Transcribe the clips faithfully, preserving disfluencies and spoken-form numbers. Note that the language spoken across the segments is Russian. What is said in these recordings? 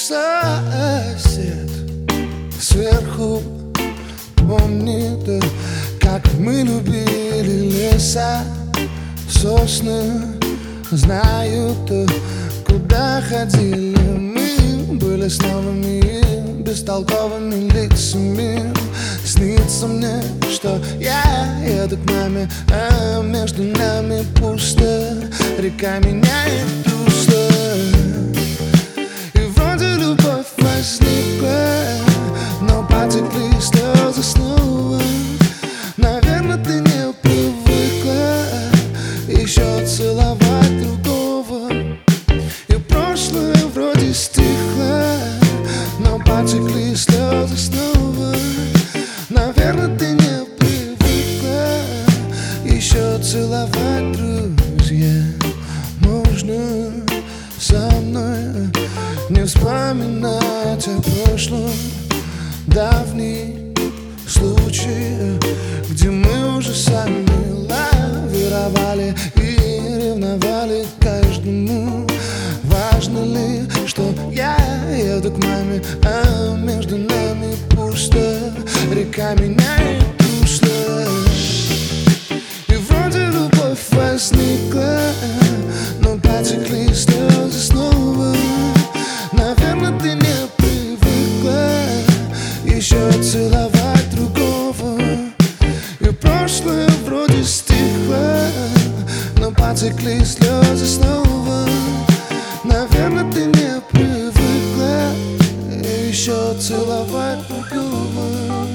сосед сверху помнит, как мы любили леса, сосны знают, куда ходили мы. Были с новыми бестолковыми лицами. Снится мне, что я еду к маме, а между нами пусто. Река меняет русло, и вроде любовь возникла, но потекли слезы снова. Наверное, ты не привыкла еще целовать другого, и прошлое вроде стихло, но потекли слезы снова. Наверное, ты не привыкла еще целовать, друзья. Можно со мной не вспоминать о прошлом, давний случай, где мы уже сами лавировали и ревновали к каждому. Важно ли, что я еду к маме, а между нами пусто. Река меняет русло, и вроде любовь возникла, но потекли слезы снова. Наверное, ты не привыкла еще целовать другого, и прошлое вроде стихло, но потекли слезы снова. Наверное, ты не привыкла еще целовать другого.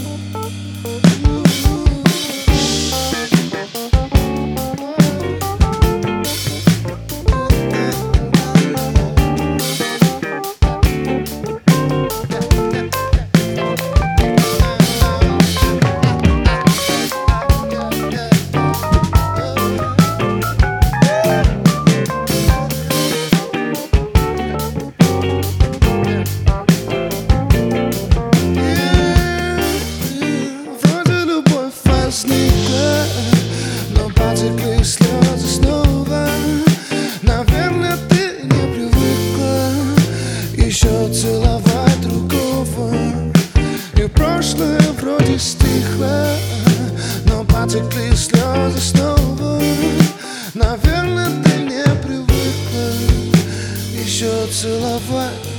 Но потекли слезы снова. Наверное, ты не привыкла еще целовать другого, и прошлое вроде стихло, но потекли слезы снова. Наверное, ты не привыкла еще целовать